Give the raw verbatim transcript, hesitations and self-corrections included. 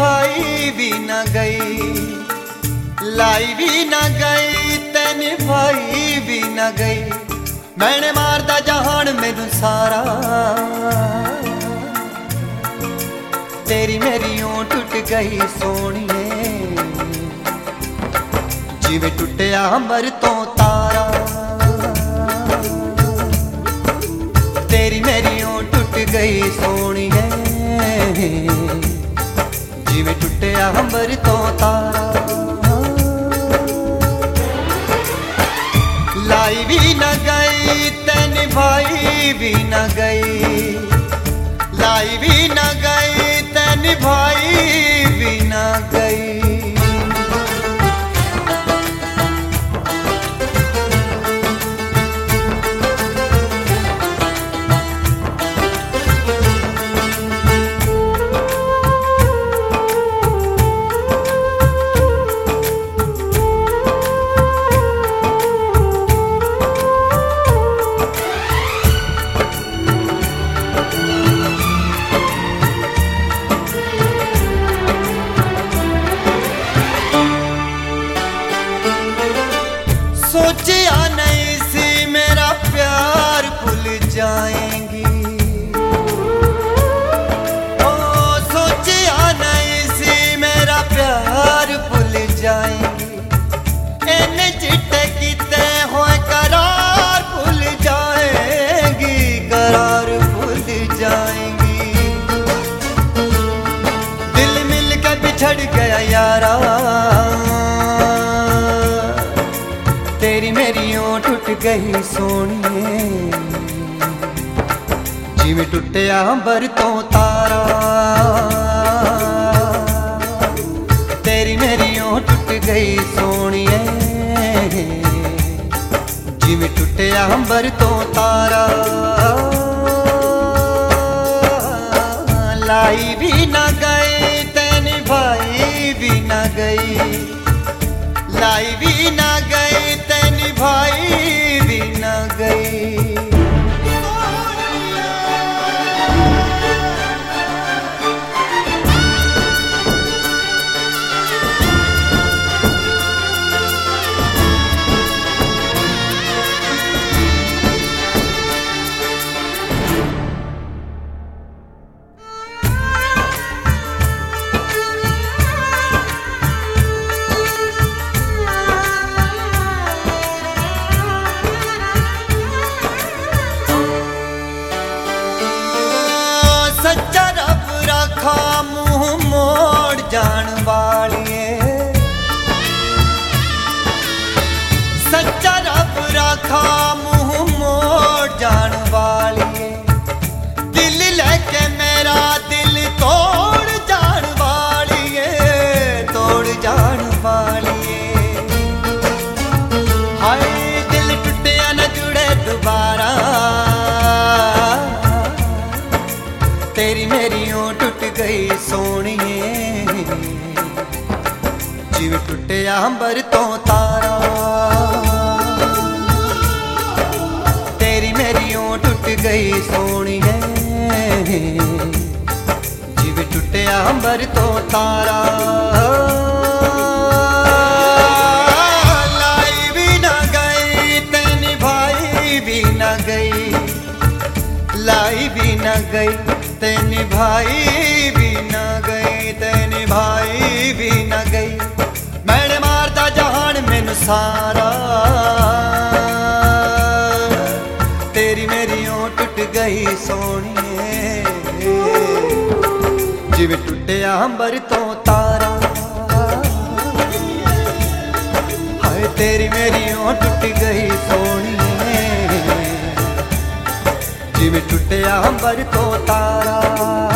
निभाई भी न गई, लाई भी न गई ते निभाई भी न गई। मैंने मारदा जहान मैनू सारा, तेरी मेरी ओं टुट गई सोनिए, जिवें टुटिया अंबर तो तारा। तेरी मेरी ओं टुट गई सोनिए, जिवें टुटिया अंबर तो तारा। लाई भी न गई ते निभाई भी न गई, लाई भी न गई ते निभाई भी न गई। सोचिया नहीं सी मेरा प्यार भूल जाएंगी, ओ सोचिया नहीं सी मेरा प्यार भूल जाएंगी। इन्ने चिट्टे किते होए करार भूल जाएंगी, करार भूल जाएंगी। दिल मिल के बिछड़ गया यारा, तेरी मेरी ओं टुट गई सोनिए, जिवें टुटिया अंबर तो तारा। तेरी मेरी ओं टुट गई सोनिए, जिवें टुटिया अंबर तो तारा। लाई भी न गई ते निभाई भी न गई, लाई भी न गई ते निभाई भी न गई। सच्चा रब रखा मुंह मोड़ जान वालिए, सच्चा रब रखा मुंह मोड़ जान वालिए। दिल लेके मेरा दिल तोड़ जान वालिए, तोड़ जान वालिए। हाय दिल टुटिया न जुड़े दोबारा, तेरी मेरी ओं टुट गई सोनिए, जिवें टुटिया अंबर तो तारा। तेरी मेरी ओं टुट गई सोनिए, जिवें टुटिया अंबर तो तारा। लाई भी न गई ते निभाई भी न गई, लाई भी न गई ते निभाई भी न गई, ते निभाई भी न गई। मैंने मारदा जहान मैनू सारा, तेरी मेरी ओं टुट गई सोनिए, जिवें टुटिया अंबर तो तारा। हाय तेरी मेरी ओं टुट गई सोनिए, जिवें टुटिया अंबर तो तारा।